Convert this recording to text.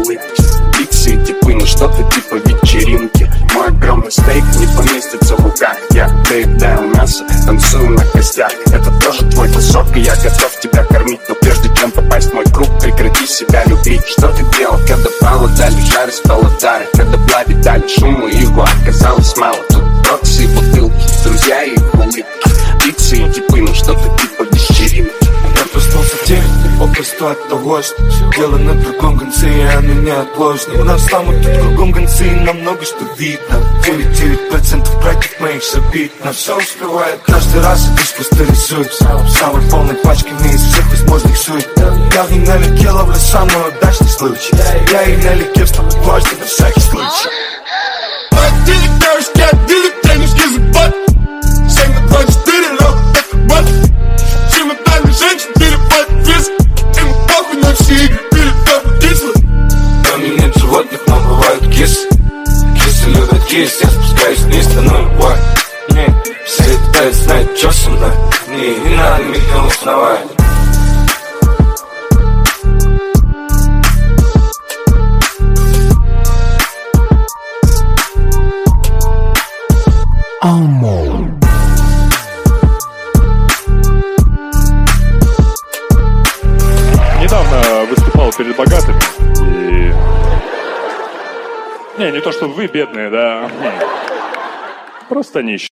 улыбки. Лица и типы, ну что-то типа вечеринки. Мой огромный стейк не поместится в руках. Я доедаю мясо, танцую на костях. Это тоже твой кусок, и я готов тебя кормить. Но прежде чем попасть в мой круг, прекрати себя любить. Что ты делал, когда пало дали жары, стало дары? Когда блади дали шуму, его оказалось мало. Тут боксы и бутылки, друзья и их улыбки. Лица и типы, ну что-то типа вечеринки. Я проснулся в 9, не попросту от того, что дело на другом конце, и оно неотложно. У нас там вот тут кругом концы, и нам много что видно. 99% братьев моих все видно. Все успевает, каждый раз идешь просто рисует. Самой полной пачками из всех возможных сует. Я в ней налегке ловлю самый удачный случай. Я и налегке встану дважды на всякий случай. Отдели девушки, отдели денежки за бат. 7 на 24, но это бат. Чемоданы женщин перепад вес. Им похуй на все игры, перед кисло. У меня нет животных, но бывают кисы. Кисы любят кис, я спускаюсь вниз, становлюсь бой. Не, все летают, знают, что со мной. Не надо меня узнавать. Недавно выступал перед богатыми и... Не то, что вы бедные, да. Просто нищие.